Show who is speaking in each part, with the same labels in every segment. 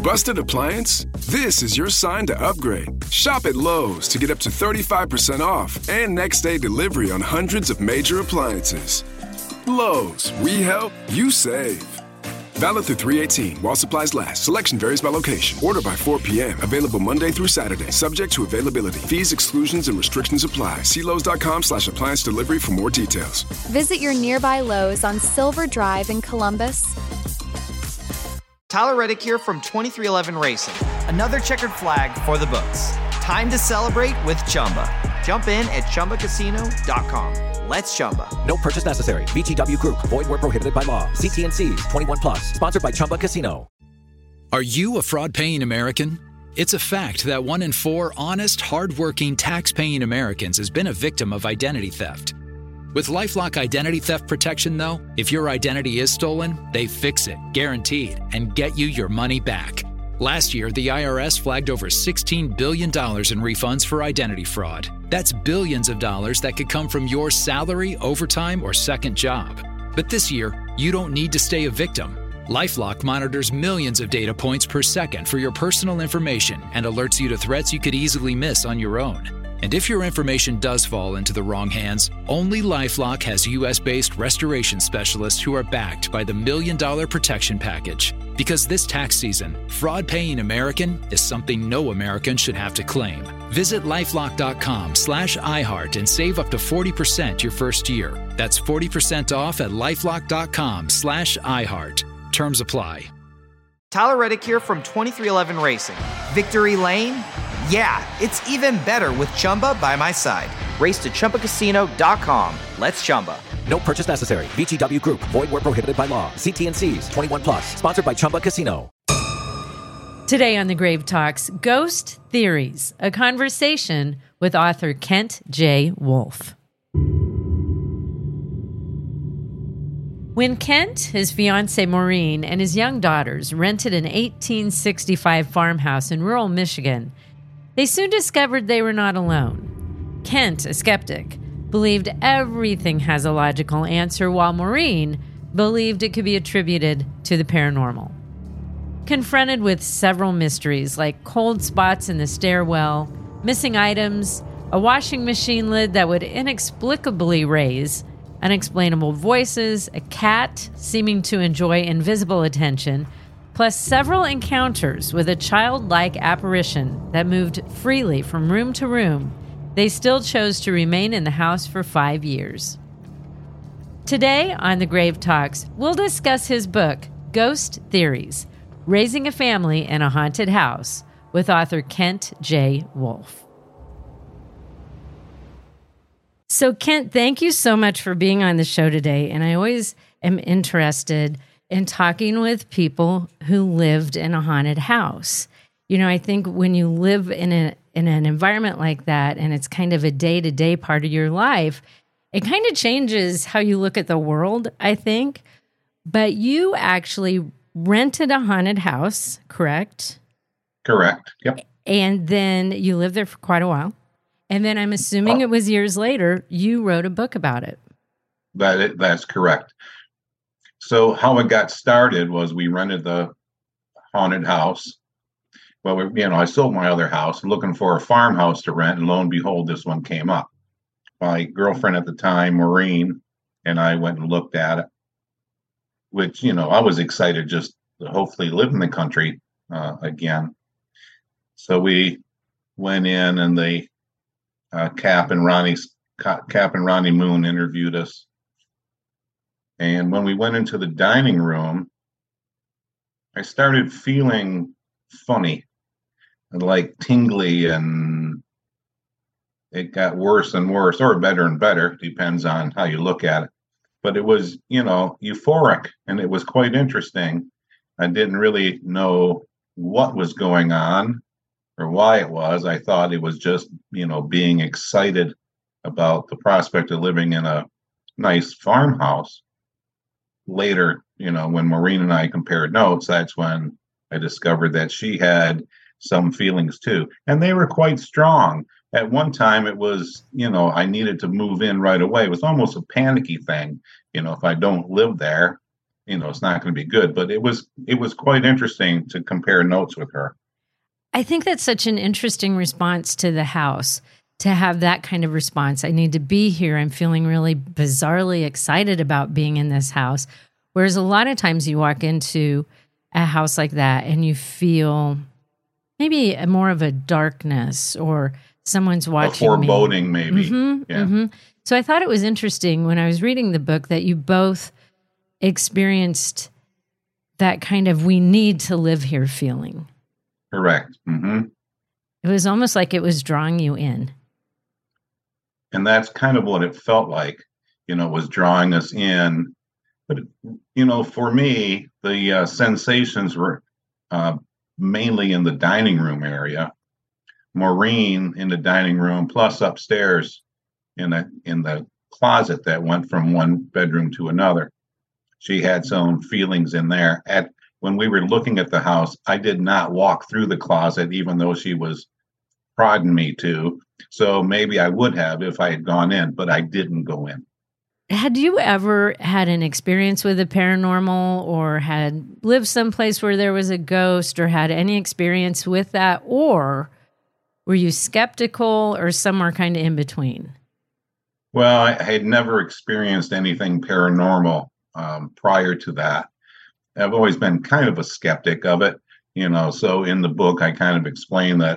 Speaker 1: Busted appliance? This is your sign to upgrade. Shop at Lowe's to get up to 35% off and next day delivery on hundreds of major appliances. Lowe's, we help, you save. Valid through 3/18 while supplies last. Selection varies by location. Order by 4 p.m. Available Monday through Saturday. Subject to availability. Fees, exclusions, and restrictions apply. See Lowe's.com/appliance delivery for more details.
Speaker 2: Visit your nearby Lowe's on Silver Drive in Columbus.
Speaker 3: Tyler Reddick here from 2311 Racing. Another checkered flag for the books. Time to celebrate with Chumba. Jump in at ChumbaCasino.com. Let's Chumba.
Speaker 4: No purchase necessary. VGW Group. Void where prohibited by law. See T&Cs. 21 plus. Sponsored by Chumba Casino.
Speaker 5: Are you a fraud-paying American? It's a fact that 1 in 4 honest, hard-working, tax-paying Americans has been a victim of identity theft. With LifeLock Identity Theft Protection, though, if your identity is stolen, they fix it, guaranteed, and get you your money back. Last year, the IRS flagged over $16 billion in refunds for identity fraud. That's billions of dollars that could come from your salary, overtime, or second job. But this year, you don't need to stay a victim. LifeLock monitors millions of data points per second for your personal information and alerts you to threats you could easily miss on your own. And if your information does fall into the wrong hands, only LifeLock has U.S.-based restoration specialists who are backed by the $1 Million Protection Package. Because this tax season, fraud-paying American is something no American should have to claim. Visit LifeLock.com/iHeart and save up to 40% your first year. That's 40% off at LifeLock.com/iHeart. Terms apply.
Speaker 3: Tyler Reddick here from 2311 Racing. Victory Lane? Yeah, it's even better with Chumba by my side. Race to ChumbaCasino.com. Let's Chumba.
Speaker 4: No purchase necessary. VGW Group. Void where prohibited by law. See T&Cs. 21 plus. Sponsored by Chumba Casino.
Speaker 6: Today on The Grave Talks, Ghost Theories, a conversation with author Kent J. Wolfe. When Kent, his fiancée Maureen, and his young daughters rented an 1865 farmhouse in rural Michigan, they soon discovered they were not alone. Kent, a skeptic, believed everything has a logical answer, while Maureen believed it could be attributed to the paranormal. Confronted with several mysteries like cold spots in the stairwell, missing items, a washing machine lid that would inexplicably raise, unexplainable voices, a cat seeming to enjoy invisible attention, plus several encounters with a childlike apparition that moved freely from room to room, they still chose to remain in the house for 5 years. Today on The Grave Talks, we'll discuss his book, Ghost Theories, Raising a Family in a Haunted House, with author Kent J. Wolfe. So, Kent, thank you so much for being on the show today. And I always am interested in talking with people who lived in a haunted house. You know, I think when you live in an environment like that, and it's kind of a day-to-day part of your life, it kind of changes how you look at the world, I think. But you actually rented a haunted house, correct?
Speaker 7: Correct. Yep.
Speaker 6: And then you lived there for quite a while. And then I'm assuming it was years later, you wrote a book about it.
Speaker 7: That's correct. So how it got started was we rented the haunted house. Well, I sold my other house looking for a farmhouse to rent, and lo and behold, this one came up. My girlfriend at the time, Maureen, and I went and looked at it, which, I was excited just to hopefully live in the country again. So we went in, and the Cap and Ronnie Moon interviewed us. And when we went into the dining room, I started feeling funny, like tingly, and it got worse and worse, or better and better, depends on how you look at it. But it was, euphoric, and it was quite interesting. I didn't really know what was going on or why it was. I thought it was just, being excited about the prospect of living in a nice farmhouse. Later, when Maureen and I compared notes, that's when I discovered that she had some feelings too. And they were quite strong. At one time, it was, I needed to move in right away. It was almost a panicky thing. If I don't live there, it's not going to be good. But it was quite interesting to compare notes with her.
Speaker 6: I think that's such an interesting response to the house, to have that kind of response. I need to be here. I'm feeling really bizarrely excited about being in this house. Whereas a lot of times you walk into a house like that and you feel maybe more of a darkness, or someone's watching
Speaker 7: a foreboding, maybe.
Speaker 6: So I thought it was interesting when I was reading the book that you both experienced that kind of "we need to live here" feeling.
Speaker 7: Correct. Mm-hmm.
Speaker 6: It was almost like it was drawing you in.
Speaker 7: And that's kind of what it felt like, was drawing us in. But, for me, the sensations were mainly in the dining room area. Maureen in the dining room, plus upstairs in the closet that went from one bedroom to another. She had some feelings in there. When we were looking at the house, I did not walk through the closet, even though she was prodding me to. So maybe I would have if I had gone in, but I didn't go in.
Speaker 6: Had you ever had an experience with the paranormal, or had lived someplace where there was a ghost, or had any experience with that? Or were you skeptical, or somewhere kind of in between?
Speaker 7: Well, I had never experienced anything paranormal prior to that. I've always been kind of a skeptic of it, so in the book, I kind of explain that,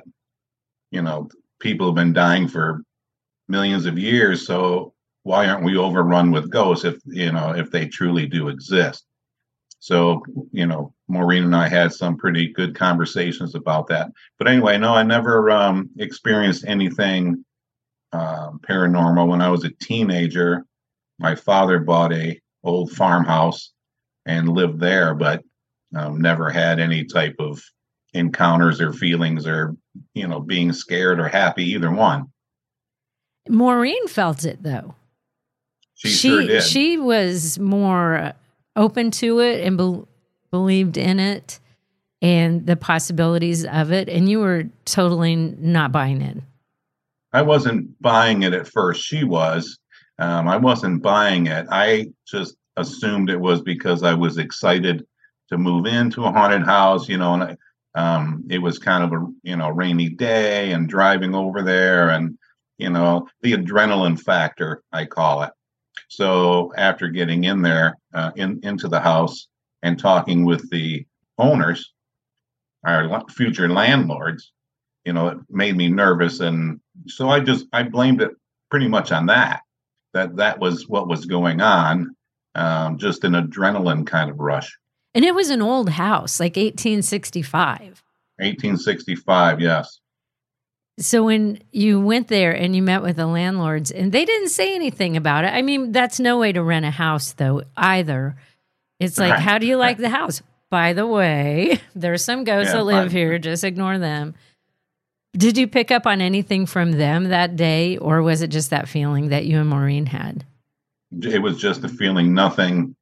Speaker 7: people have been dying for millions of years. So why aren't we overrun with ghosts if they truly do exist? So, Maureen and I had some pretty good conversations about that. But anyway, no, I never experienced anything paranormal. When I was a teenager, my father bought a old farmhouse and lived there, but never had any type of encounters or feelings or, being scared or happy, either one.
Speaker 6: Maureen felt it, though.
Speaker 7: She sure did.
Speaker 6: She was more open to it and believed in it and the possibilities of it, and you were totally not buying it.
Speaker 7: I wasn't buying it at first. She was. I wasn't buying it. I just assumed it was because I was excited to move into a haunted house, and it was kind of a rainy day and driving over there, and the adrenaline factor, I call it. So after getting in there into the house and talking with the owners, our future landlords, it made me nervous, and so I blamed it pretty much on that was what was going on. Just an adrenaline kind of rush.
Speaker 6: And it was an old house, like 1865.
Speaker 7: 1865, yes.
Speaker 6: So when you went there and you met with the landlords, and they didn't say anything about it. I mean, that's no way to rent a house, though, either. It's like, how do you like the house? By the way, there's some ghosts that live here. Just ignore them. Did you pick up on anything from them that day, or was it just that feeling that you and Maureen had?
Speaker 7: It was just a feeling, nothing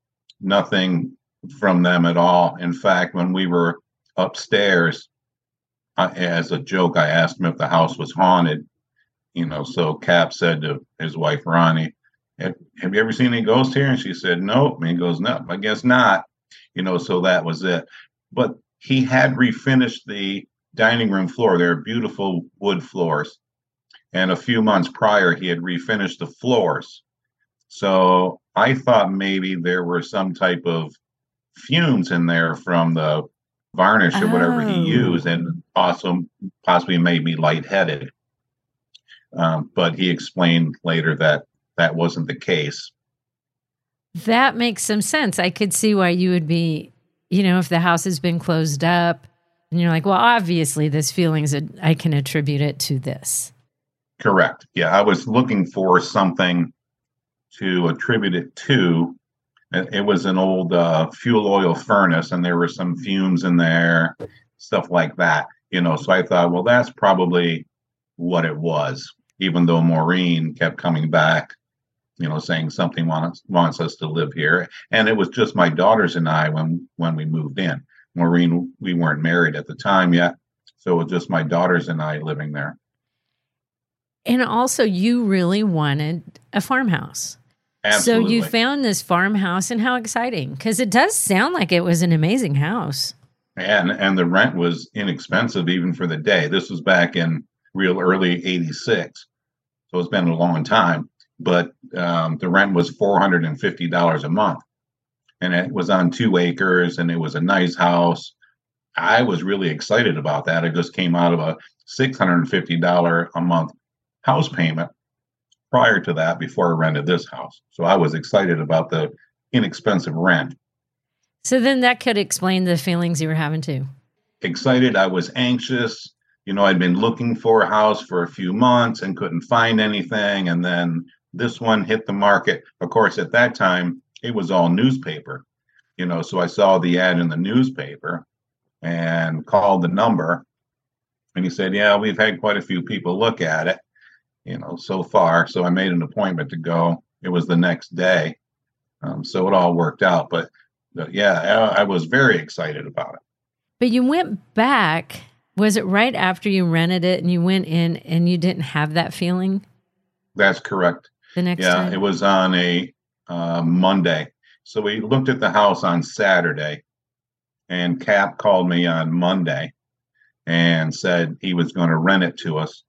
Speaker 7: from them at all. In fact, when we were upstairs, as a joke, I asked him if the house was haunted. So Cap said to his wife, Ronnie, have you ever seen any ghosts here? And she said, nope. And he goes, no, I guess not. So that was it. But he had refinished the dining room floor. They're beautiful wood floors. And a few months prior, he had refinished the floors. So I thought maybe there were some type of fumes in there from the varnish or whatever he used, and also possibly made me lightheaded. But he explained later that wasn't the case.
Speaker 6: That makes some sense. I could see why you would be, if the house has been closed up and you're like, well, obviously this feelings, I can attribute it to this.
Speaker 7: Correct. Yeah, I was looking for something to attribute it to. It was an old fuel oil furnace, and there were some fumes in there, stuff like that. So I thought, well, that's probably what it was, even though Maureen kept coming back, saying something wants us to live here. And it was just my daughters and I when we moved in. Maureen, we weren't married at the time yet, so it was just my daughters and I living there.
Speaker 6: And also, you really wanted a farmhouse.
Speaker 7: Absolutely.
Speaker 6: So you found this farmhouse, and how exciting, because it does sound like it was an amazing house.
Speaker 7: And the rent was inexpensive even for the day. This was back in real early 86. So it's been a long time. But the rent was $450 a month. And it was on 2 acres, and it was a nice house. I was really excited about that. I just came out of a $650 a month house payment prior to that, before I rented this house. So I was excited about the inexpensive rent.
Speaker 6: So then that could explain the feelings you were having too.
Speaker 7: Excited. I was anxious. I'd been looking for a house for a few months and couldn't find anything. And then this one hit the market. Of course, at that time, it was all newspaper, so I saw the ad in the newspaper and called the number. And he said, yeah, we've had quite a few people look at it, so far. So I made an appointment to go. It was the next day. So it all worked out. But yeah, I was very excited about it.
Speaker 6: But you went back. Was it right after you rented it and you went in and you didn't have that feeling?
Speaker 7: That's correct.
Speaker 6: The next time?
Speaker 7: Yeah, it was on a Monday. So we looked at the house on Saturday, and Cap called me on Monday and said he was going to rent it to us.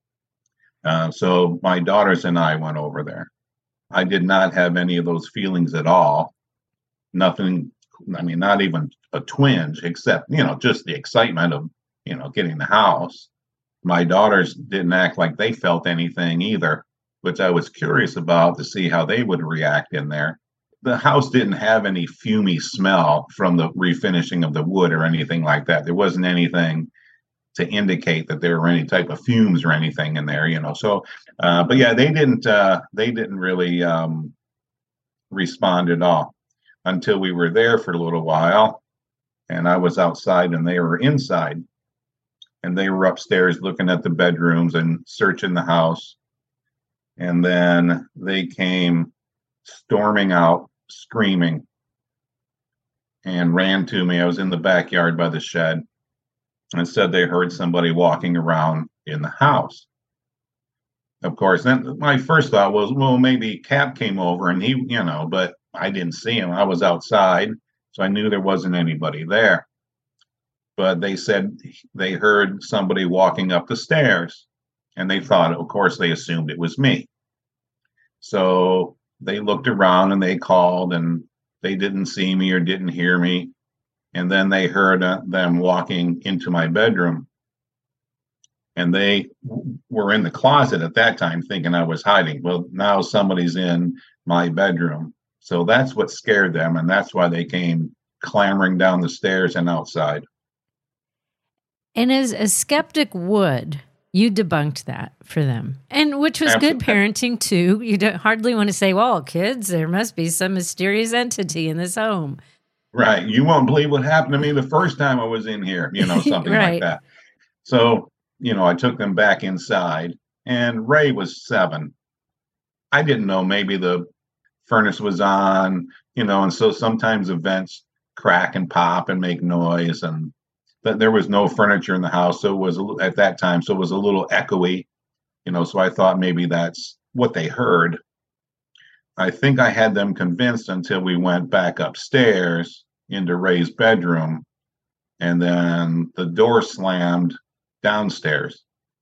Speaker 7: So my daughters and I went over there. I did not have any of those feelings at all. Nothing, not even a twinge, except, just the excitement of, getting the house. My daughters didn't act like they felt anything either, which I was curious about to see how they would react in there. The house didn't have any fumey smell from the refinishing of the wood or anything like that. There wasn't anything to indicate that there were any type of fumes or anything in there, So, but yeah, they didn't really respond at all until we were there for a little while, and I was outside and they were inside, and they were upstairs looking at the bedrooms and searching the house. And then they came storming out, screaming, and ran to me. I was in the backyard by the shed, and said they heard somebody walking around in the house. Of course, then my first thought was, well, maybe Cap came over and he, but I didn't see him. I was outside, so I knew there wasn't anybody there. But they said they heard somebody walking up the stairs, and they thought, of course, they assumed it was me. So they looked around and they called, and they didn't see me or didn't hear me. And then they heard them walking into my bedroom. And they were in the closet at that time thinking I was hiding. Well, now somebody's in my bedroom. So that's what scared them. And that's why they came clambering down the stairs and outside.
Speaker 6: And as a skeptic would, you debunked that for them, and which was good parenting too. You don't hardly want to say, well, kids, there must be some mysterious entity in this home.
Speaker 7: Right. You won't believe what happened to me the first time I was in here, something
Speaker 6: right.
Speaker 7: like that. So, I took them back inside, and Ray was 7. I didn't know, maybe the furnace was on, and so sometimes the vents crack and pop and make noise, and there was no furniture in the house. So it was at that time, so it was a little echoey, so I thought maybe that's what they heard. I think I had them convinced until we went back upstairs into Ray's bedroom, and then the door slammed downstairs,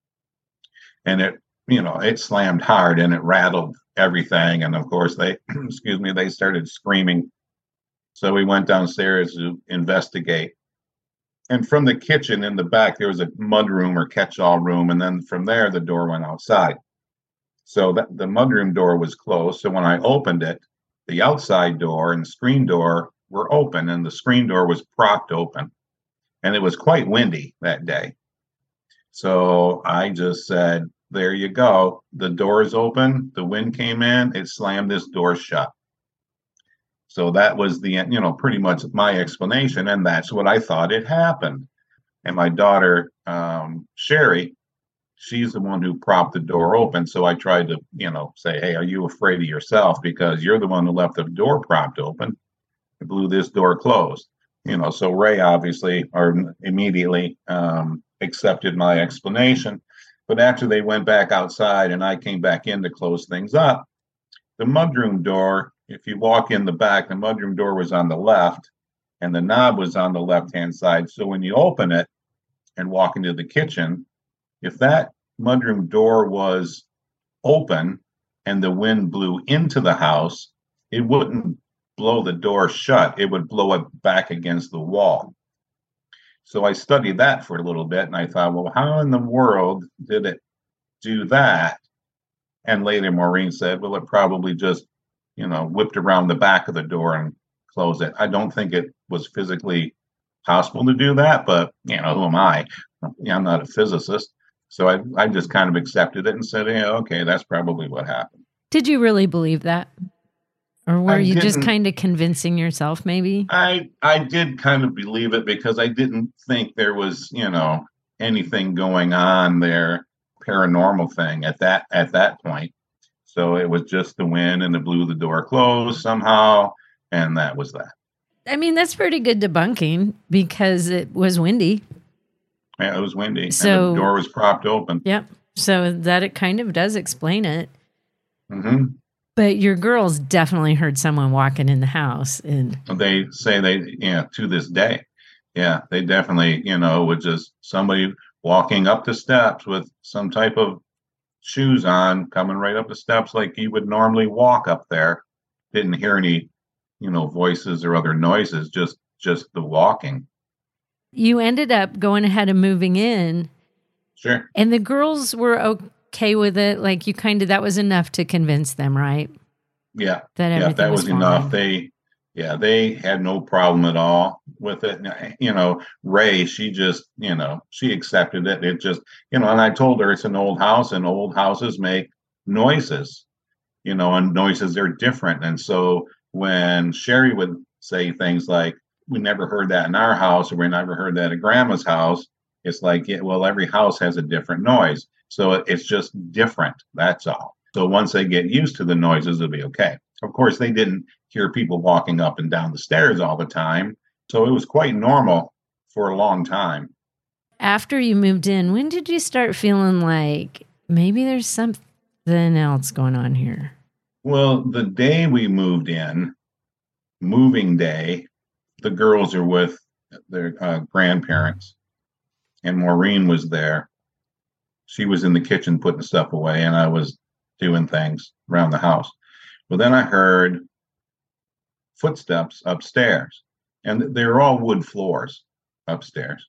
Speaker 7: and it slammed hard, and it rattled everything. And of course they they started screaming. So we went downstairs to investigate, and from the kitchen in the back there was a mudroom or catch-all room, and then from there the door went outside. So that the mudroom door was closed. So when I opened it, the outside door and screen door were open, and the screen door was propped open, and it was quite windy that day. So I just said, there you go. The door is open. The wind came in. It slammed this door shut. So that was pretty much my explanation. And that's what I thought had happened. And my daughter, Sherry, she's the one who propped the door open. So I tried to, say, hey, are you afraid of yourself? Because you're the one who left the door propped open. It blew this door closed. So Ray obviously immediately accepted my explanation. But after they went back outside and I came back in to close things up, The mudroom door, if you walk in the back, the mudroom door was on the left and the knob was on the left-hand side. So when you open it and walk into the kitchen, if that mudroom door was open and the wind blew into the house, it wouldn't blow the door shut. It would blow it back against the wall. So I studied that for a little bit and I thought, well, how in the world did it do that? And later Maureen said, well, it probably just, whipped around the back of the door and closed it. I don't think it was physically possible to do that, but, who am I? I'm not a physicist. So I just kind of accepted it and said, yeah, okay, that's probably what happened.
Speaker 6: Did you really believe that? Or were you just kind of convincing yourself maybe?
Speaker 7: I did kind of believe it because I didn't think there was, anything going on there, paranormal thing at that point. So it was just the wind and it blew the door closed somehow. And that was that.
Speaker 6: I mean, that's pretty good debunking because it was windy.
Speaker 7: Yeah, it was windy.
Speaker 6: So,
Speaker 7: and the door was propped open.
Speaker 6: Yep. So that it kind of does explain it.
Speaker 7: Mm-hmm.
Speaker 6: But your girls definitely heard someone walking in the house. And
Speaker 7: they say to this day, they definitely, with just somebody walking up the steps with some type of shoes on, coming right up the steps like you would normally walk up there. Didn't hear any, voices or other noises, just the walking.
Speaker 6: You ended up going ahead and moving in.
Speaker 7: Sure.
Speaker 6: And the girls were okay with it. Like that was enough to convince them, right?
Speaker 7: Yeah.
Speaker 6: That
Speaker 7: was enough. They had no problem at all with it. Ray, she just, she accepted it. It just, and I told her it's an old house and old houses make noises, and noises are different. And so when Sherry would say things like, we never heard that in our house, or we never heard that at Grandma's house, it's like, every house has a different noise. So it's just different. That's all. So once they get used to the noises, it'll be okay. Of course, they didn't hear people walking up and down the stairs all the time. So it was quite normal for a long time.
Speaker 6: After you moved in, when did you start feeling like maybe there's something else going on here?
Speaker 7: Well, the day we moved in, moving day, the girls are with their grandparents, and Maureen was there. She was in the kitchen putting stuff away, and I was doing things around the house. Well, then I heard footsteps upstairs, and they were all wood floors upstairs.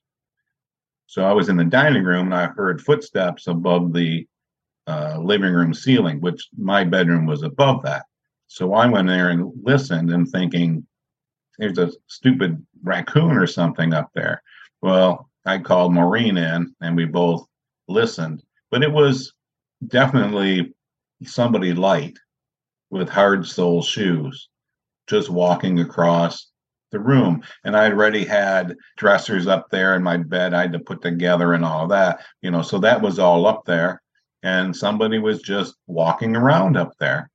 Speaker 7: So I was in the dining room, and I heard footsteps above the living room ceiling, which my bedroom was above that. So I went there and listened and thinking, there's a stupid raccoon or something up there. Well, I called Maureen in and we both listened, but it was definitely somebody light with hard sole shoes just walking across the room. And I already had dressers up there in my bed I had to put together and all of that, so that was all up there. And somebody was just walking around up there.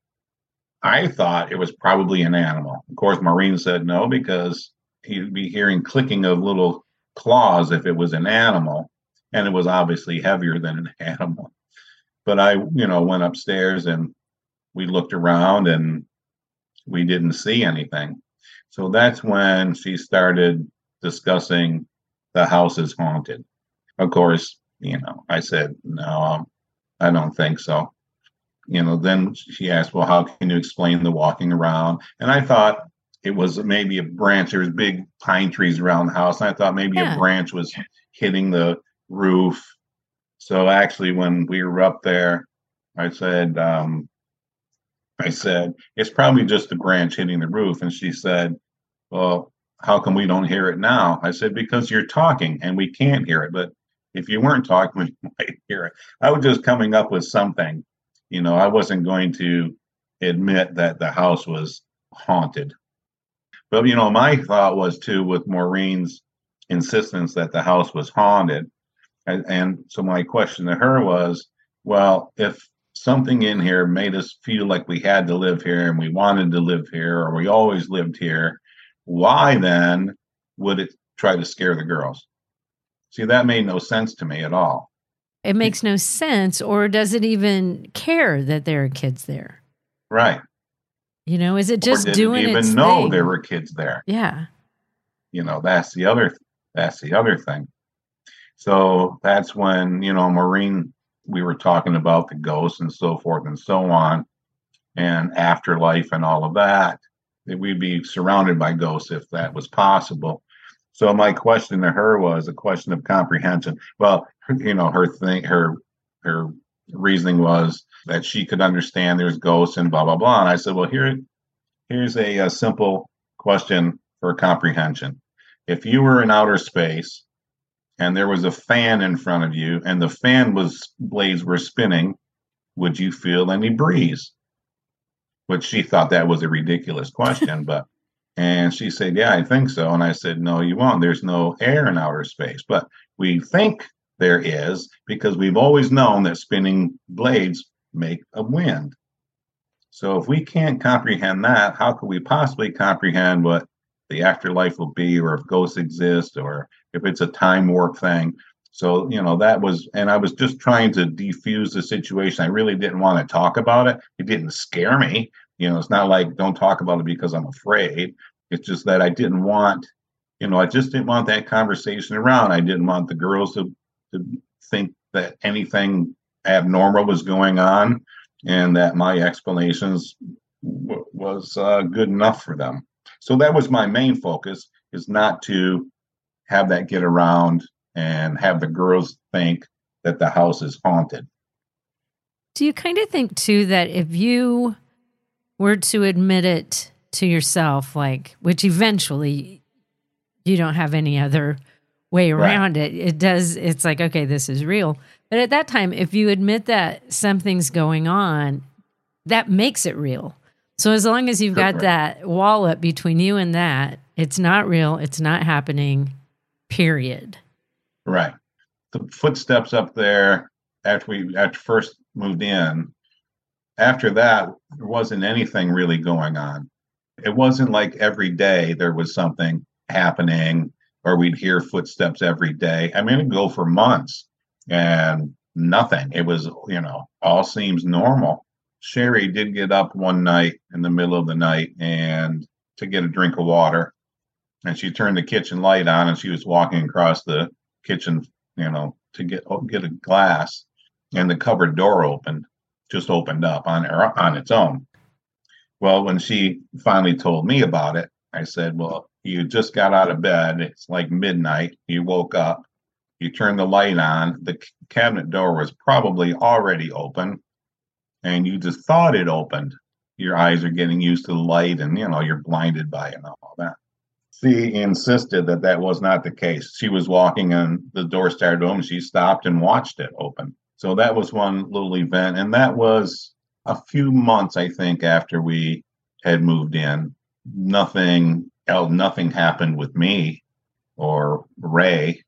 Speaker 7: I thought it was probably an animal. Of course, Maureen said no, because he'd be hearing clicking of little claws if it was an animal, and it was obviously heavier than an animal. But I, went upstairs and we looked around and we didn't see anything. So that's when she started discussing the house is haunted. Of course, I said, no, I don't think so. Then she asked, well, how can you explain the walking around? And I thought it was maybe a branch. There was big pine trees around the house. And I thought maybe a branch was hitting the roof. So actually, when we were up there, I said, it's probably just a branch hitting the roof. And she said, well, how come we don't hear it now? I said, because you're talking and we can't hear it. But if you weren't talking, we might hear it. I was just coming up with something. I wasn't going to admit that the house was haunted. But, my thought was too, with Maureen's insistence that the house was haunted. And so my question to her was, well, if something in here made us feel like we had to live here and we wanted to live here, or we always lived here, why then would it try to scare the girls? See, that made no sense to me at all.
Speaker 6: It makes no sense, or does it even care that there are kids there?
Speaker 7: Right.
Speaker 6: Is it just
Speaker 7: or
Speaker 6: doing
Speaker 7: didn't
Speaker 6: its
Speaker 7: even know
Speaker 6: thing?
Speaker 7: there were kids there.
Speaker 6: Yeah.
Speaker 7: That's the other thing. So that's when, Maureen, we were talking about the ghosts and so forth and so on, and afterlife and all of that we'd be surrounded by ghosts if that was possible. So my question to her was a question of comprehension. Well, her reasoning was that she could understand there's ghosts and blah blah blah. And I said, well, here's a simple question for comprehension. If you were in outer space and there was a fan in front of you and the fan blades were spinning, would you feel any breeze? Which she thought that was a ridiculous question, and she said, yeah, I think so. And I said, no, you won't. There's no air in outer space, but we think there is because we've always known that spinning blades make a wind. So if we can't comprehend that, how could we possibly comprehend what the afterlife will be, or if ghosts exist, or if it's a time warp thing? So, that was, and I was just trying to defuse the situation. I really didn't want to talk about it. It didn't scare me. It's not like don't talk about it because I'm afraid. It's just that I didn't want, I just didn't want that conversation around. I didn't want the girls to think that anything abnormal was going on and that my explanations was good enough for them. So that was my main focus, is not to have that get around and have the girls think that the house is haunted.
Speaker 6: Do you kind of think, too, that if you were to admit it to yourself, which eventually you don't have any other way around it, it's like, okay, this is real. But at that time, if you admit that something's going on, that makes it real. So as long as you've got that wall up between you and that, it's not real, it's not happening, period.
Speaker 7: Right. The footsteps up there after we first moved in, after that, there wasn't anything really going on. It wasn't like every day there was something happening or we'd hear footsteps every day. I mean, it'd go for months and nothing. It was, all seems normal. Sherry did get up one night in the middle of the night and to get a drink of water. And she turned the kitchen light on and she was walking across the kitchen, to get a glass, and the cupboard door just opened up on its own. Well, when she finally told me about it, I said, well, you just got out of bed. It's like midnight. You woke up, you turned the light on. The cabinet door was probably already open and you just thought it opened. Your eyes are getting used to the light and, you're blinded by it and all that. She insisted that that was not the case. She was walking and the door started open. She stopped and watched it open. So that was one little event. And that was a few months, I think, after we had moved in. Nothing happened with me or Ray,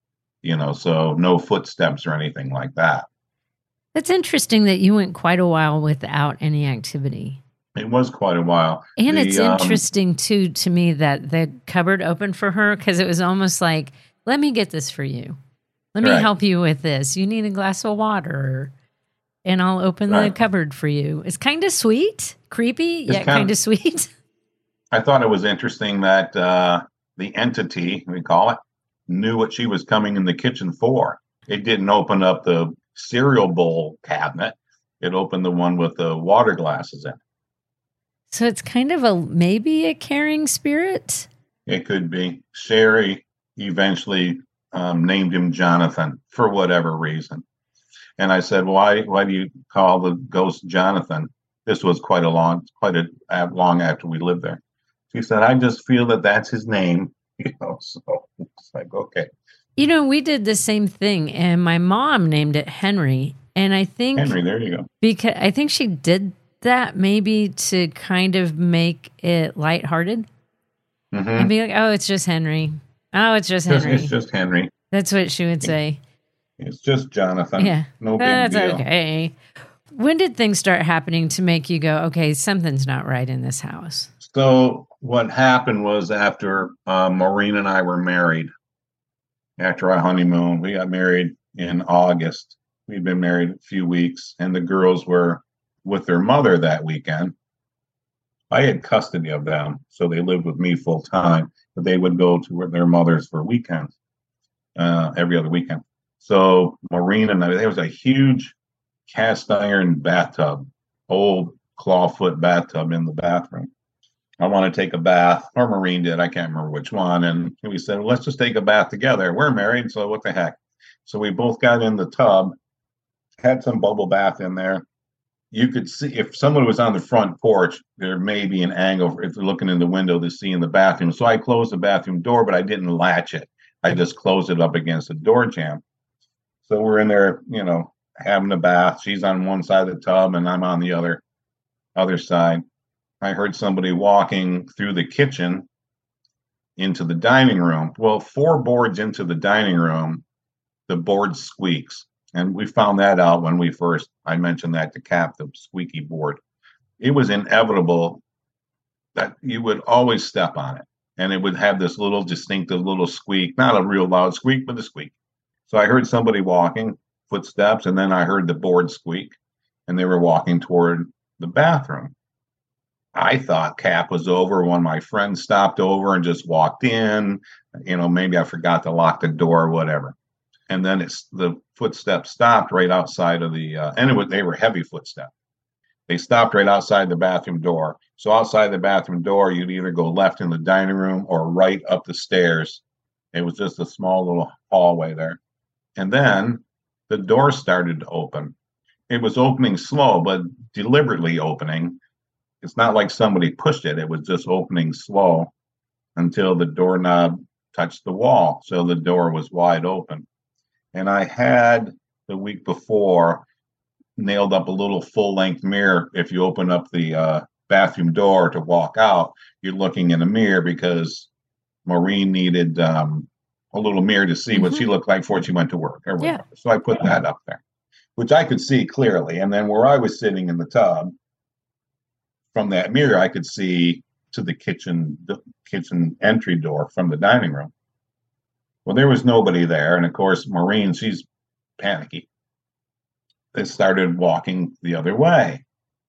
Speaker 7: so no footsteps or anything like that.
Speaker 6: That's interesting that you went quite a while without any activity.
Speaker 7: It was quite a while.
Speaker 6: And it's interesting, too, to me that the cupboard opened for her because it was almost like, let me get this for you. Let me help you with this. You need a glass of water, and I'll open the cupboard for you. It's kind of sweet, creepy, yet kind of sweet.
Speaker 7: I thought it was interesting that the entity, we call it, knew what she was coming in the kitchen for. It didn't open up the cereal bowl cabinet. It opened the one with the water glasses in it.
Speaker 6: So it's kind of maybe a caring spirit?
Speaker 7: It could be. Sherry eventually named him Jonathan for whatever reason. And I said, why do you call the ghost Jonathan? This was quite long after we lived there. She said, I just feel that that's his name. So it's like, okay.
Speaker 6: We did the same thing, and my mom named it Henry. And I think
Speaker 7: Henry, there you go.
Speaker 6: Because I think she did that maybe to kind of make it lighthearted. Mm-hmm. And be like, oh, it's just Henry. Oh, it's just Henry.
Speaker 7: It's just Henry.
Speaker 6: That's what she would say.
Speaker 7: It's just Jonathan.
Speaker 6: Yeah.
Speaker 7: No big deal.
Speaker 6: Okay. When did things start happening to make you go, okay, something's not right in this house?
Speaker 7: So what happened was after Maureen and I were married, after our honeymoon, we got married in August. We'd been married a few weeks, and the girls were with their mother that weekend. I had custody of them, so they lived with me full time, but they would go to their mothers for weekends, every other weekend. So Maureen and I, there was a huge cast iron bathtub, old clawfoot bathtub in the bathroom. I want to take a bath, or Maureen did, I can't remember which one. And we said, well, let's just take a bath together. We're married, so what the heck? So we both got in the tub, had some bubble bath in there. You could see, if someone was on the front porch, there may be an angle if they're looking in the window to see in the bathroom. So I closed the bathroom door, but I didn't latch it. I just closed it up against the door jamb. So we're in there, having a bath. She's on one side of the tub and I'm on the other side. I heard somebody walking through the kitchen into the dining room. Well, 4 boards into the dining room, the board squeaks. And we found that out when I mentioned that to Cap, the squeaky board. It was inevitable that you would always step on it. And it would have this little distinctive little squeak, not a real loud squeak, but a squeak. So I heard somebody walking, footsteps, and then I heard the board squeak, and they were walking toward the bathroom. I thought Cap was over. One of my friends stopped over and just walked in. Maybe I forgot to lock the door or whatever. And then the footsteps stopped right outside of they were heavy footsteps. They stopped right outside the bathroom door. So outside the bathroom door, you'd either go left in the dining room or right up the stairs. It was just a small little hallway there. And then the door started to open. It was opening slow, but deliberately opening. It's not like somebody pushed it. It was just opening slow until the doorknob touched the wall. So the door was wide open. And I had the week before nailed up a little full-length mirror. If you open up the bathroom door to walk out, you're looking in a mirror because Maureen needed a little mirror to see what she looked like before she went to work or whatever. Yeah. So I put that up there, which I could see clearly. And then where I was sitting in the tub, from that mirror, I could see to the kitchen entry door from the dining room. Well, there was nobody there. And of course, Maureen, she's panicky. They started walking the other way.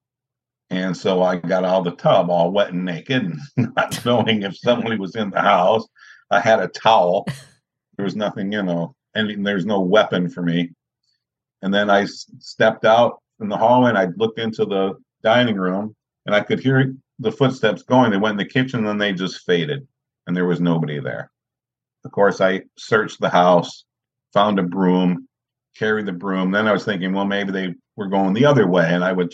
Speaker 7: And so I got out of the tub all wet and naked, not knowing if somebody was in the house. I had a towel. There was nothing, and there's no weapon for me. And then I stepped out in the hallway and I looked into the dining room and I could hear the footsteps going. They went in the kitchen and then they just faded and there was nobody there. Of course, I searched the house, found a broom, carried the broom. Then I was thinking, well, maybe they were going the other way. And I would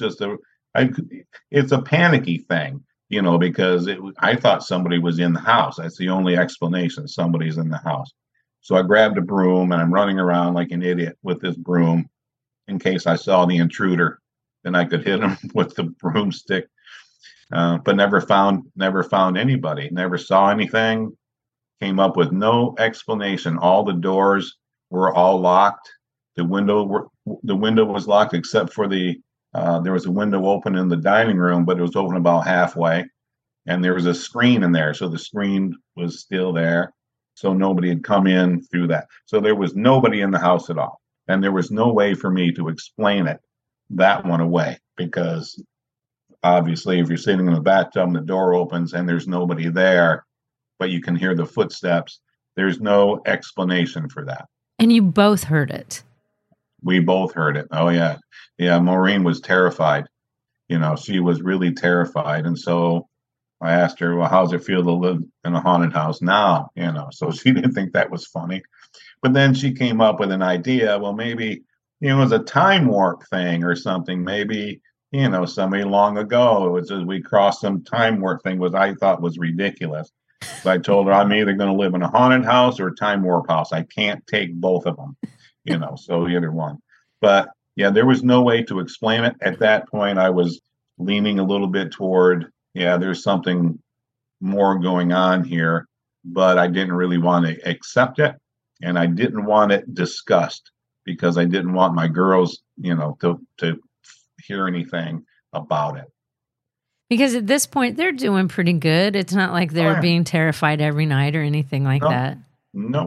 Speaker 7: it's a panicky thing, because I thought somebody was in the house. That's the only explanation. Somebody's in the house. So I grabbed a broom and I'm running around like an idiot with this broom in case I saw the intruder. Then I could hit him with the broomstick. But never found anybody, never saw anything. Came up with no explanation. All the doors were all locked. The window was locked except for there was a window open in the dining room, but it was open about halfway. And there was a screen in there. So the screen was still there. So nobody had come in through that. So there was nobody in the house at all. And there was no way for me to explain it that one away, because obviously if you're sitting in the bathtub and the door opens and there's nobody there, but you can hear the footsteps, there's no explanation for that.
Speaker 6: And you both heard it.
Speaker 7: We both heard it. Oh, yeah. Yeah, Maureen was terrified. She was really terrified. And so I asked her, well, how's it feel to live in a haunted house now? So she didn't think that was funny. But then she came up with an idea. Well, maybe, it was a time warp thing or something. Maybe, somebody long ago, it was just we crossed some time warp thing, which I thought was ridiculous. So I told her I'm either going to live in a haunted house or a time warp house. I can't take both of them, so either one. But yeah, there was no way to explain it. At that point, I was leaning a little bit toward, there's something more going on here, but I didn't really want to accept it. And I didn't want it discussed because I didn't want my girls, to hear anything about it.
Speaker 6: Because at this point, they're doing pretty good. It's not like they're being terrified every night or anything like that.
Speaker 7: No.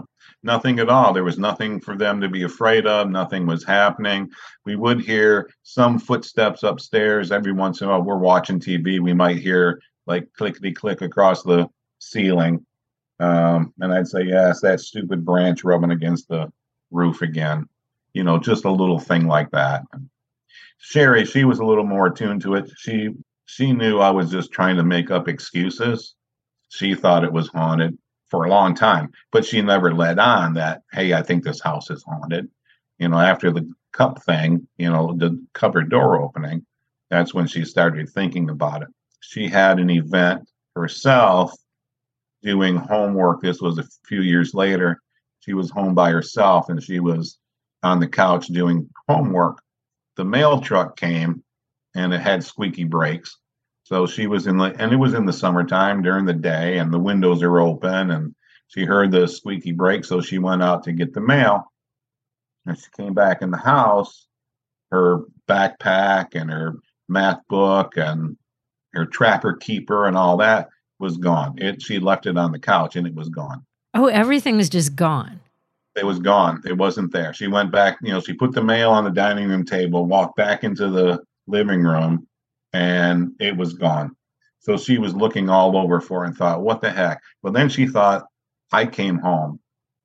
Speaker 7: Nothing at all. There was nothing for them to be afraid of. Nothing was happening. We would hear some footsteps upstairs every once in a while. We're watching TV. We might hear like clickety click across the ceiling. And I'd say, yes, that stupid branch rubbing against the roof again. Just a little thing like that. Sherry, she was a little more attuned to it. She knew I was just trying to make up excuses. She thought it was haunted for a long time, but she never let on that, hey, I think this house is haunted. After the cup thing, the cupboard door opening, that's when she started thinking about it. She had an event herself doing homework. This was a few years later. She was home by herself and she was on the couch doing homework. The mail truck came and it had squeaky brakes. So she was and it was in the summertime during the day and the windows are open and she heard the squeaky brakes. So she went out to get the mail and she came back in the house. Her backpack and her math book and her trapper keeper and all that was gone. She left it on the couch and it was gone.
Speaker 6: Oh, everything was just gone.
Speaker 7: It was gone. It wasn't there. She went back, she put the mail on the dining room table, walked back into the living room, and it was gone. So she was looking all over for it and thought, what the heck? But then she thought, I came home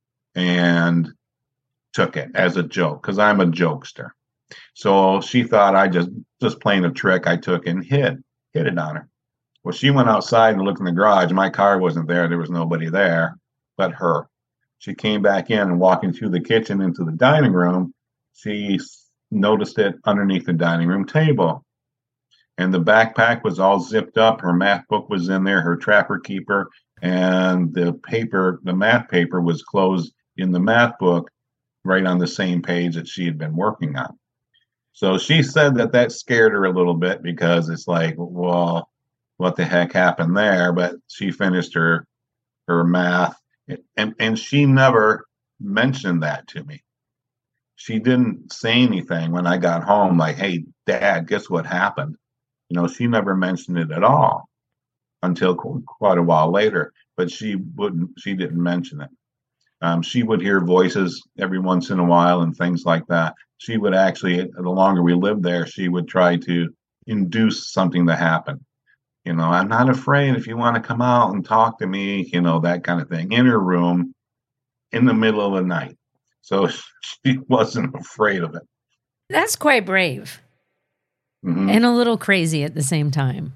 Speaker 7: and took it as a joke because I'm a jokester. So she thought I just playing a trick. I took and hid it on her. Well, she went outside and looked in the garage. My car wasn't there. There was nobody there but her. She came back in and walking through the kitchen into the dining room. She noticed it underneath the dining room table. And the backpack was all zipped up. Her math book was in there, her trapper keeper, and the math paper was closed in the math book right on the same page that she had been working on. So she said that scared her a little bit because it's like, well, what the heck happened there? But she finished her math and she never mentioned that to me. She didn't say anything when I got home like, hey, Dad, guess what happened? She never mentioned it at all until quite a while later, but she didn't mention it. She would hear voices every once in a while and things like that. She would actually, the longer we lived there, she would try to induce something to happen. I'm not afraid if you want to come out and talk to me, that kind of thing in her room in the middle of the night. So she wasn't afraid of it.
Speaker 6: That's quite brave.
Speaker 7: Mm-hmm.
Speaker 6: And a little crazy at the same time.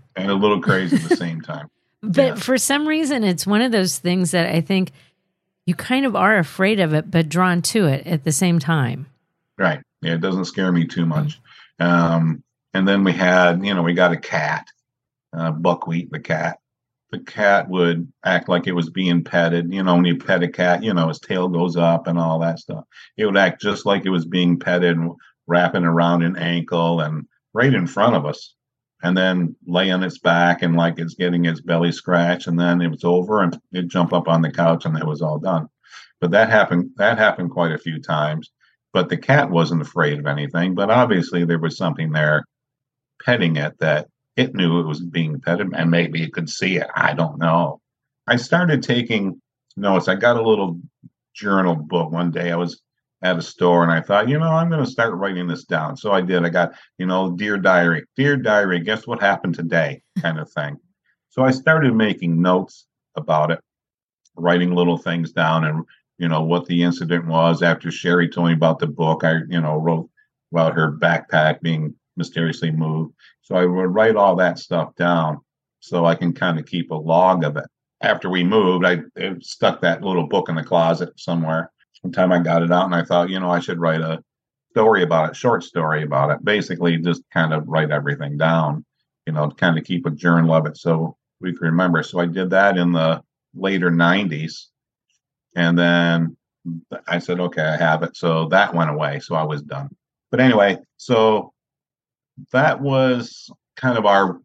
Speaker 6: But for some reason, it's one of those things that I think you kind of are afraid of it, but drawn to it at the same time.
Speaker 7: Right. Yeah, it doesn't scare me too much. And then we got a cat, Buckwheat, the cat. The cat would act like it was being petted. When you pet a cat, his tail goes up and all that stuff. It would act just like it was being petted and wrapping around an ankle and right in front of us, and then lay on its back and like it's getting its belly scratched, and then it was over and it'd jump up on the couch and it was all done. But that happened quite a few times. But the cat wasn't afraid of anything, but obviously there was something there petting it that it knew it was being petted, and maybe it could see it. I don't know. I started taking notes. I got a little journal book one day. I was at a store and I thought, I'm going to start writing this down. So I did. I got, Dear Diary, guess what happened today kind of thing. So I started making notes about it, writing little things down and, what the incident was. After Sherry told me about the book, I, wrote about her backpack being mysteriously moved. So I would write all that stuff down so I can kind of keep a log of it. After we moved, I stuck that little book in the closet somewhere. One time I got it out and I thought, I should write a short story about it. Basically, just kind of write everything down, kind of keep a journal of it so we can remember. So I did that in the later 90s. And then I said, okay, I have it. So that went away. So I was done. But anyway, so that was kind of our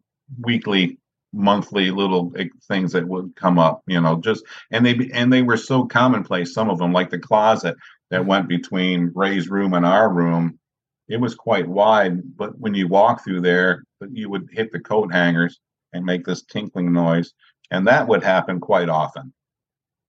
Speaker 7: monthly little things that would come up, and they were so commonplace. Some of them, like the closet that went between Ray's room and our room, it was quite wide, but when you walk through there, you would hit the coat hangers and make this tinkling noise, and that would happen quite often.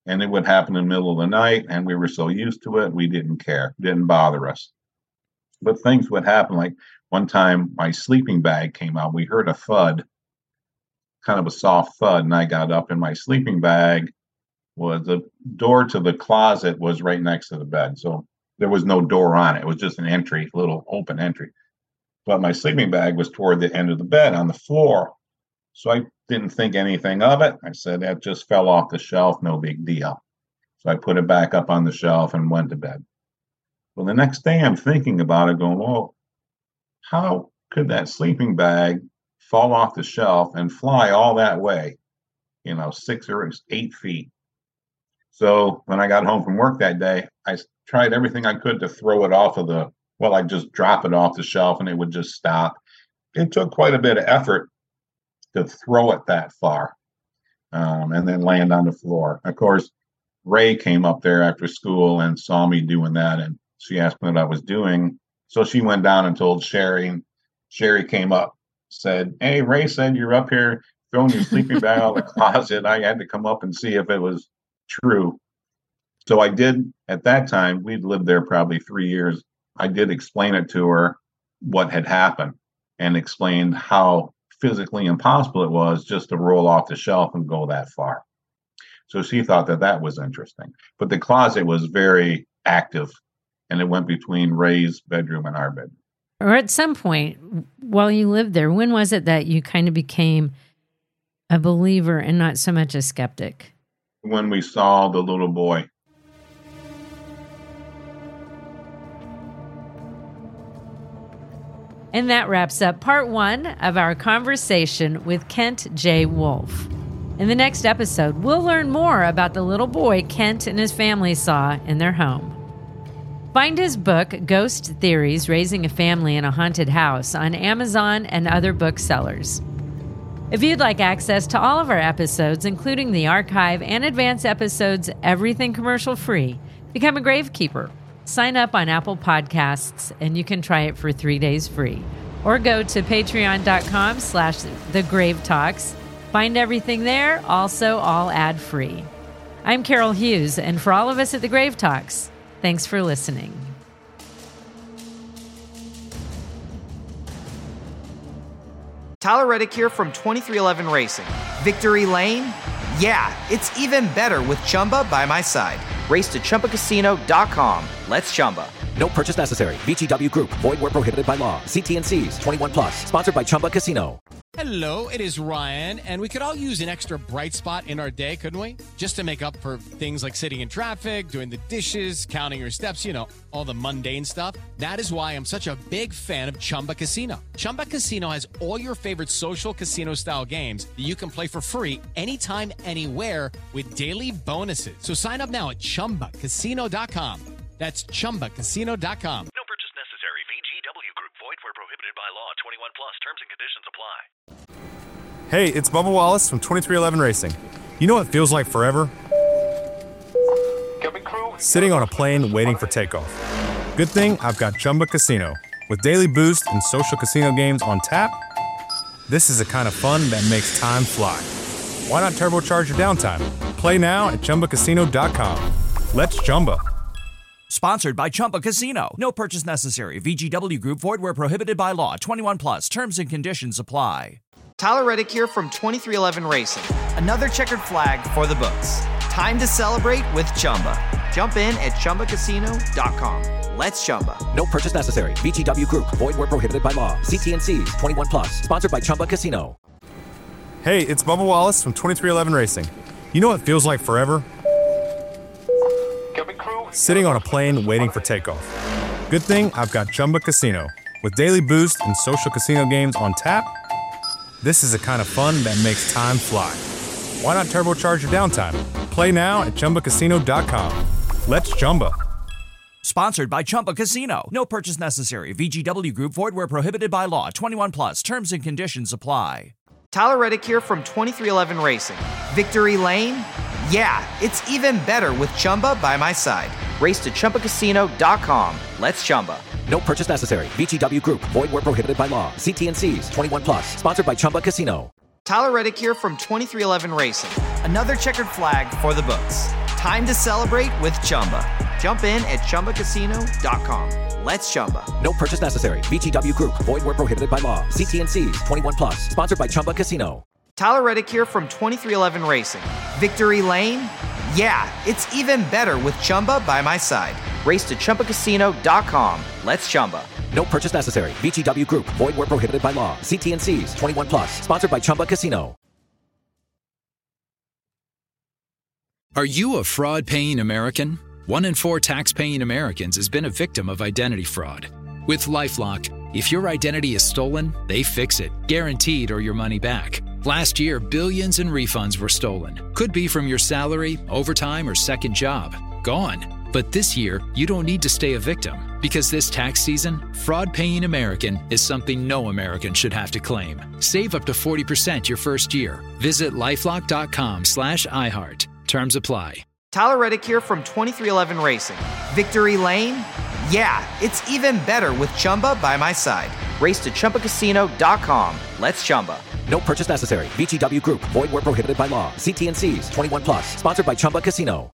Speaker 7: And it would happen in the middle of the night, and we were so used to it, we didn't care. It didn't bother us. But things would happen. Like one time, my sleeping bag came out. We heard a thud, kind of a soft thud, and I got up, and my sleeping bag was the door to the closet was right next to the bed. So there was no door on it. It was just an entry, little open entry. But my sleeping bag was toward the end of the bed on the floor. So I didn't think anything of it. I said, that just fell off the shelf, no big deal. So I put it back up on the shelf and went to bed. Well, the next day I'm thinking about it, going, well, how could that sleeping bag fall off the shelf and fly all that way, 6 or 8 feet? So when I got home from work that day, I tried everything I could to throw it off of I'd just drop it off the shelf and it would just stop. It took quite a bit of effort to throw it that far and then land on the floor. Of course, Ray came up there after school and saw me doing that, and she asked me what I was doing. So she went down and told Sherry, and Sherry came up, said, hey, Ray said you're up here throwing your sleeping bag out of the closet. I had to come up and see if it was true. So I did. At that time, we'd lived there probably 3 years. I did explain it to her, what had happened, and explained how physically impossible it was just to roll off the shelf and go that far. So she thought that was interesting. But the closet was very active, and it went between Ray's bedroom and our bedroom.
Speaker 6: Or at some point while you lived there, when was it that you kind of became a believer and not so much a skeptic?
Speaker 7: When we saw the little boy.
Speaker 6: And that wraps up part 1 of our conversation with Kent J. Wolf. In the next episode, we'll learn more about the little boy Kent and his family saw in their home. Find his book, Ghost Theories, Raising a Family in a Haunted House, on Amazon and other booksellers. If you'd like access to all of our episodes, including the archive and advanced episodes, everything commercial free, become a Gravekeeper. Sign up on Apple Podcasts, and you can try it for 3 days free. Or go to patreon.com/thegravetalks. Find everything there, also all ad-free. I'm Carol Hughes, and for all of us at The Grave Talks, thanks for listening.
Speaker 3: Tyler Reddick here from 2311 Racing. Victory Lane? Yeah, it's even better with Chumba by my side. Race to ChumbaCasino.com. Let's Chumba.
Speaker 4: No purchase necessary. VGW Group. Void where prohibited by law. See T&Cs. 21 plus. Sponsored by Chumba Casino.
Speaker 8: Hello, it is Ryan, and we could all use an extra bright spot in our day, couldn't we? Just to make up for things like sitting in traffic, doing the dishes, counting your steps, all the mundane stuff. That is why I'm such a big fan of Chumba Casino. Chumba Casino has all your favorite social casino-style games that you can play for free anytime, anywhere with daily bonuses. So sign up now at ChumbaCasino.com. That's ChumbaCasino.com.
Speaker 9: No purchase necessary. VGW Group. Void where prohibited by law. 21 plus. Terms and conditions apply.
Speaker 10: Hey, it's Bubba Wallace from 2311 Racing. You know what feels like forever? Sitting on a plane waiting for takeoff. Good thing I've got Chumba Casino. With daily boost and social casino games on tap, this is the kind of fun that makes time fly. Why not turbocharge your downtime? Play now at ChumbaCasino.com. Let's Chumba.
Speaker 11: Sponsored by Chumba Casino. No purchase necessary. VGW Group. Void where prohibited by law. 21 plus. Terms and conditions apply.
Speaker 3: Tyler Reddick here from 2311 Racing. Another checkered flag for the books. Time to celebrate with Chumba. Jump in at ChumbaCasino.com. Let's Chumba.
Speaker 4: No purchase necessary. VGW Group. Void where prohibited by law. See T&Cs. 21 plus. Sponsored by Chumba Casino.
Speaker 10: Hey, it's Bubba Wallace from 2311 Racing. You know what feels like forever? Sitting on a plane waiting for takeoff. Good thing I've got Chumba Casino. With daily boost and social casino games on tap, this is the kind of fun that makes time fly. Why not turbocharge your downtime? Play now at ChumbaCasino.com. Let's Chumba.
Speaker 11: Sponsored by Chumba Casino. No purchase necessary. VGW Group. Void where prohibited by law. 21 plus. Terms and conditions apply.
Speaker 3: Tyler Reddick here from 2311 Racing. Victory Lane? Yeah, it's even better with Chumba by my side. Race to ChumbaCasino.com. Let's Chumba.
Speaker 4: No purchase necessary. VGW Group. Void where prohibited by law. See T&Cs. 21 plus. Sponsored by Chumba Casino.
Speaker 3: Tyler Reddick here from 2311 Racing. Another checkered flag for the books. time to celebrate with Chumba. Jump in at ChumbaCasino.com. Let's Chumba.
Speaker 4: No purchase necessary. VGW Group. Void where prohibited by law. See T&Cs. 21 plus. Sponsored by Chumba Casino.
Speaker 3: Tyler Reddick here from 2311 Racing. Victory Lane? Yeah, it's even better with Chumba by my side. Race to ChumbaCasino.com. Let's Chumba.
Speaker 4: No purchase necessary. VGW Group. Void where prohibited by law. See T&Cs. 21 plus. Sponsored by Chumba Casino.
Speaker 5: Are you a fraud-paying American? 1 in 4 tax-paying Americans has been a victim of identity fraud. With LifeLock, if your identity is stolen, they fix it, guaranteed, or your money back. Last year, billions in refunds were stolen. Could be from your salary, overtime, or second job. Gone. But this year, you don't need to stay a victim, because this tax season, fraud-paying American is something no American should have to claim. Save up to 40% your first year. Visit LifeLock.com/iHeart. Terms apply.
Speaker 3: Tyler Reddick here from 2311 Racing. Victory Lane? Yeah, it's even better with Chumba by my side. Race to ChumbaCasino.com. Let's Chumba.
Speaker 4: No purchase necessary. VGW Group. Void where prohibited by law. See T&Cs. 21 plus. Sponsored by Chumba Casino.